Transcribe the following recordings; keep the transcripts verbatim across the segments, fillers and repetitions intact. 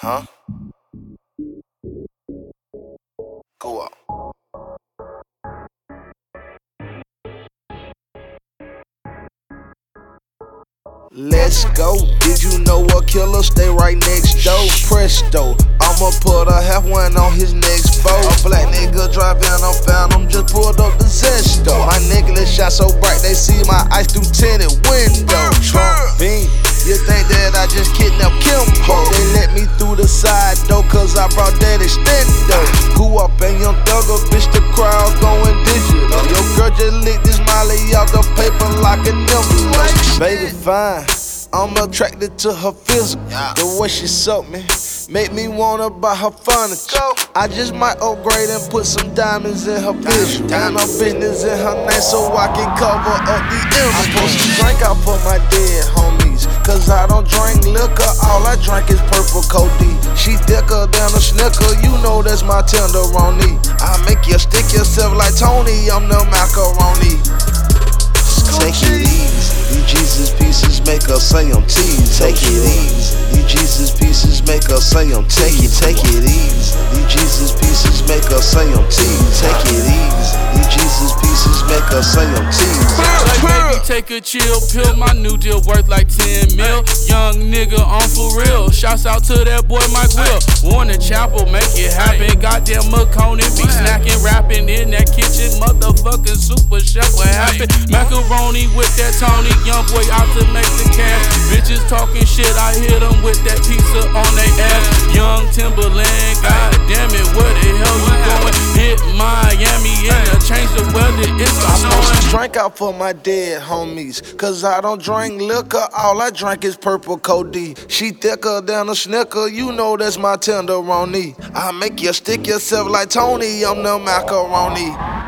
Huh? Go up. Let's go. Did you know a killer stay right next door? Presto, I'ma put a half one on his next boat. A black nigga driving a Phantom, just pulled up the Zesto. My necklace shot so bright they see my eyes through tinted windows. Trump bean, you think that I just kidnapped Kimbo? They let me through the side door cause I brought that extendo. Who up and young thugger, bitch, the crowd going digital. Your girl just licked this Molly out the paper like an envelope. Baby fine, I'm attracted to her physical. The way she suck me make me wanna buy her furniture. I just might upgrade and put some diamonds in her vision. And her business in her name so I can cover up the image. I'm supposed to drink out for my dead homies, cause I don't drink liquor, all I drink is purple codeine. She thicker than a snicker, you know that's my tenderoni. I make you stick yourself like Tony, I'm the macaroni. Take it easy, these Jesus pieces make us say I'm teased. Take it easy, these Jesus pieces make us say I'm teased. Take it easy, these Jesus pieces make us say I'm teased. Take it easy, these Jesus pieces make us say I'm teased. Like baby, take a chill pill, my new deal worth like ten mil. Young nigga on for real, shouts out to that boy Mike Will. Warner Chapel, make it happen. Goddamn McConey be snacking, rapping in that kitchen. Motherfucking super chef, what happened? Macaroni with that Tony, young boy out to make the cash. Bitches talking shit, I hit them with that pizza on they ass. Young Timberland, god damn it, where the hell you going? Hit Miami in the change the weather, it's a snowing. Drink out for my dead homies, cause I don't drink liquor, all I drink is purple codeine. She thicker than a snicker, you know that's my tenderoni. I make you stick yourself like Tony, I'm the macaroni.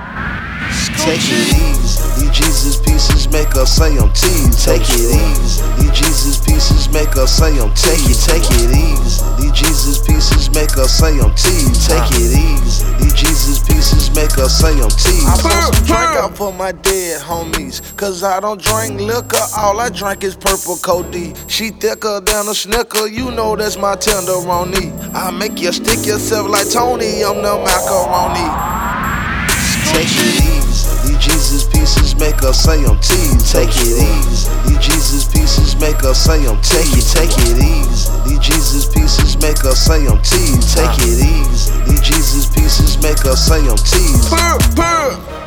Take it easy, these Jesus pieces make us say I'm teased. Take it easy, these Jesus pieces make us say I'm teased. Take it easy, these Jesus pieces make us say I'm teased. Take it easy, these Jesus pieces make us say I'm teased. I'm supposed to drink out for my dead homies, cause I don't drink liquor, all I drink is purple codeine. She thicker than a snicker, you know that's my tenderoni. I make you stick yourself like Tony, I'm the macaroni. Take it easy, these Jesus pieces make us say I'm teased. Take it easy, these Jesus pieces make us say I'm teased. Take it easy, these Jesus pieces make us say I'm teased. Take it easy, these Jesus pieces make us say I'm teased.